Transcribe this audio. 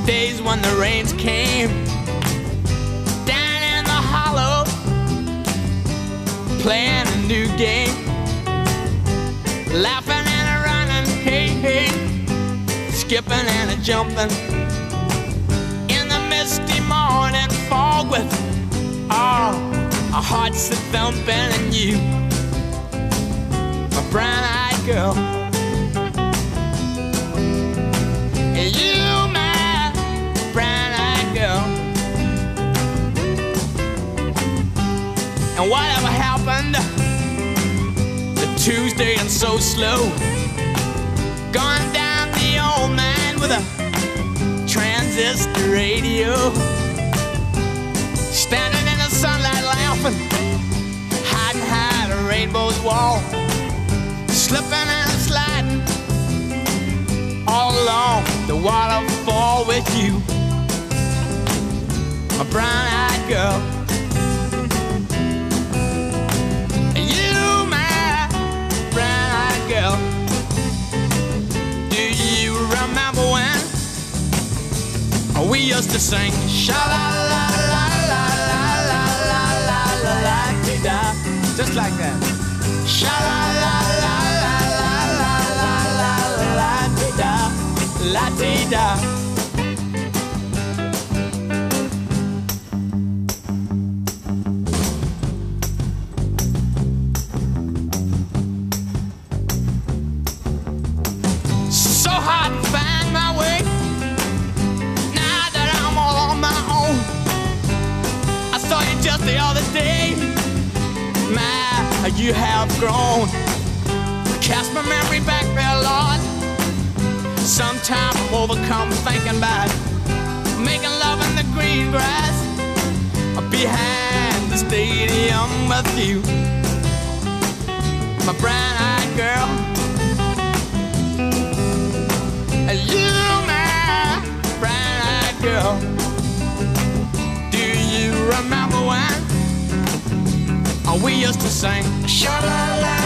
days when the rains came down in the hollow, playing a new game, laughing and a running, hey, hey, skipping and a jumping in the misty morning fog with our hearts a thumping, and you, my brown-eyed girl, and you, my brown-eyed girl. And whatever happened to Tuesday and so slow, gone down the old man with a transistor radio, standing in the sunlight laughing, hiding behind a rainbow's wall, slipping and sliding all along the waterfall with you, my brown-eyed girl. You, my brown-eyed girl. Do you remember when we used to sing sha-la-la-la-la-la-la-la-la-la-la-la-la-la-la-la-la, just like that? Sha-la-la-la-la-la-la-la-la-la-la-la-la-la. So hard to find my way now that I'm all on my own. I saw you just the other day. My, you have grown. Cast my memory back there, Lord. Sometime I'm overcome thinking about making love in the green grass behind the stadium with you, my brown-eyed girl. You, my brown-eyed girl. Do you remember when we used to sing sha-la-la?